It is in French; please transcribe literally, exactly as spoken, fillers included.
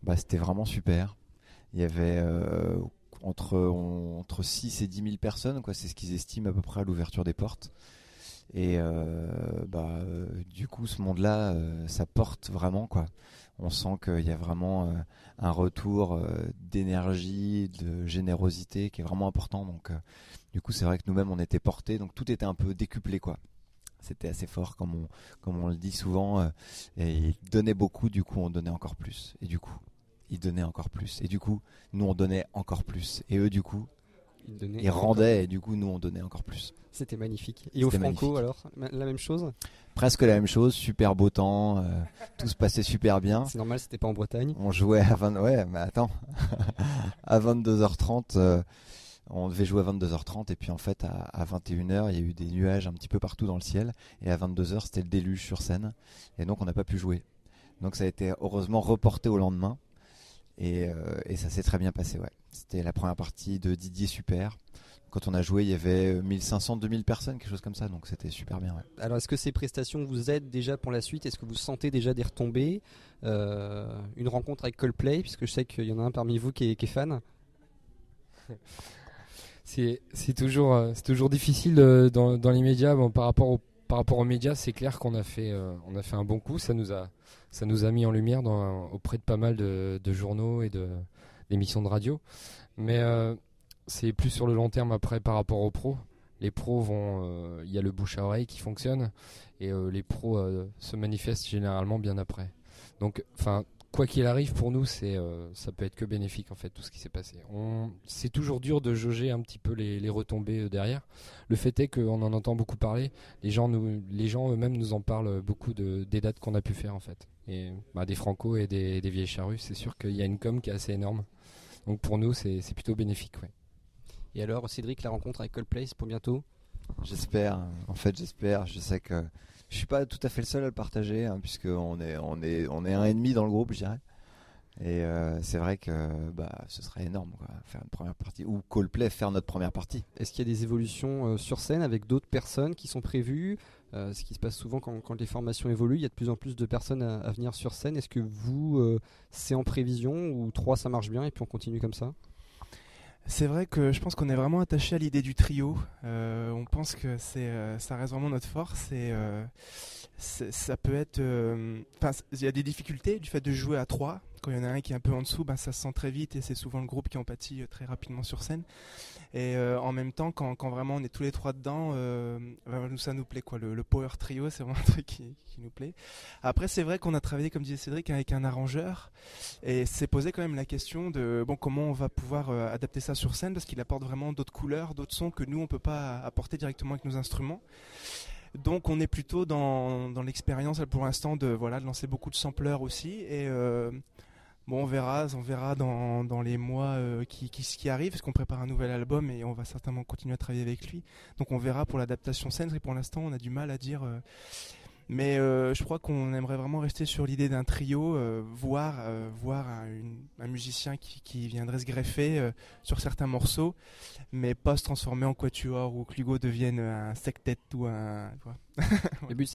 Bah, c'était vraiment super. Il y avait euh, entre, on- entre six et dix mille personnes, quoi. C'est ce qu'ils estiment à peu près à l'ouverture des portes. Et euh, bah, euh, du coup, ce monde-là, euh, ça porte vraiment, quoi. On sent qu'il y a vraiment euh, un retour euh, d'énergie, de générosité qui est vraiment important. Donc, euh, du coup, c'est vrai que nous-mêmes, on était portés. Donc, tout était un peu décuplé, quoi. C'était assez fort, comme on, comme on le dit souvent. euh, et ils donnaient beaucoup, du coup, on donnait encore plus. Et du coup, ils donnaient encore plus. Et du coup, nous, on donnait encore plus. Et eux, du coup, Il donnait ils encore rendaient. plus. Et du coup, nous, on donnait encore plus. C'était magnifique. Et au C'était Franco, magnifique. alors, ma- la même chose? Presque la même chose, super beau temps, euh, tout se passait super bien. C'est normal, c'était pas en Bretagne. On jouait à vingt, ouais, mais attends, à vingt-deux heures trente, euh, on devait jouer à vingt-deux heures trente et puis en fait à, à vingt et une heures, il y a eu des nuages un petit peu partout dans le ciel et à vingt-deux heures, c'était le déluge sur scène et donc on n'a pas pu jouer. Donc ça a été heureusement reporté au lendemain et, euh, et ça s'est très bien passé, ouais. C'était la première partie de Didier Super. Quand on a joué, il y avait mille cinq cents, deux mille personnes, quelque chose comme ça, donc c'était super bien, ouais. Alors, est-ce que ces prestations vous aident déjà pour la suite? Est-ce que vous sentez déjà des retombées? Euh, Une rencontre avec Coldplay, puisque je sais qu'il y en a un parmi vous qui est, qui est fan. C'est, c'est toujours, euh, c'est toujours difficile euh, dans, dans les médias. Bon, par rapport au, par rapport aux médias, c'est clair qu'on a fait, euh, on a fait un bon coup. Ça nous a, ça nous a mis en lumière dans, auprès de pas mal de, de journaux et de, d'émissions de radio. Mais euh, c'est plus sur le long terme après par rapport aux pros. Les pros vont, euh, il y a le bouche à oreille qui fonctionne et euh, les pros euh, se manifestent généralement bien après. Donc, enfin, quoi qu'il arrive, pour nous, c'est, euh, ça peut être que bénéfique en fait tout ce qui s'est passé. On, c'est toujours dur de jauger un petit peu les, les retombées euh, derrière. Le fait est qu'on en entend beaucoup parler. Les gens, nous, les gens eux-mêmes nous en parlent beaucoup de, des dates qu'on a pu faire en fait. Et bah, des Franco et des, des Vieilles Charrues, c'est sûr qu'il y a une com qui est assez énorme. Donc pour nous, c'est, c'est plutôt bénéfique, ouais. Et alors, Cédric, la rencontre avec Coldplay, c'est pour bientôt? J'espère, en fait j'espère, je sais que je suis pas tout à fait le seul à le partager, hein, puisque on est, on est, on est un et demi dans le groupe, je dirais. Et euh, c'est vrai que bah, ce serait énorme, quoi, faire une première partie, ou Coldplay faire notre première partie. Est-ce qu'il y a des évolutions euh, sur scène avec d'autres personnes qui sont prévues? Euh, Ce qui se passe souvent quand, quand les formations évoluent, il y a de plus en plus de personnes à, à venir sur scène. Est-ce que vous, euh, c'est en prévision ou trois, ça marche bien et puis on continue comme ça? C'est vrai que je pense qu'on est vraiment attaché à l'idée du trio. Euh, on pense que c'est, euh, ça reste vraiment notre force et euh, c'est- ça peut être. euh, Enfin, il y a des difficultés du fait de jouer à trois. Quand il y en a un qui est un peu en dessous, ben, ça se sent très vite et c'est souvent le groupe qui en pâtit euh, très rapidement sur scène. Et euh, en même temps, quand, quand vraiment on est tous les trois dedans, euh, ben, nous, ça nous plaît, quoi. Le, le power trio, c'est vraiment un truc qui, qui nous plaît. Après, c'est vrai qu'on a travaillé, comme disait Cédric, avec un arrangeur. Et c'est posé quand même la question de bon, comment on va pouvoir euh, adapter ça sur scène, parce qu'il apporte vraiment d'autres couleurs, d'autres sons que nous, on ne peut pas apporter directement avec nos instruments. Donc on est plutôt dans, dans l'expérience là, pour l'instant de, voilà, de lancer beaucoup de sampleurs aussi. Et euh, bon, on verra, on verra dans, dans les mois euh, qui, qui, qui arrivent, parce qu'on prépare un nouvel album et on va certainement continuer à travailler avec lui. Donc on verra pour l'adaptation scène, et pour l'instant on a du mal à dire... Euh, mais euh, je crois qu'on aimerait vraiment rester sur l'idée d'un trio, euh, voire, euh, voir un, une- un musicien qui, qui viendrait se greffer euh, sur certains morceaux, mais pas se transformer en quatuor ou que Hugo devienne un sectet ou un... tu vois. Le but,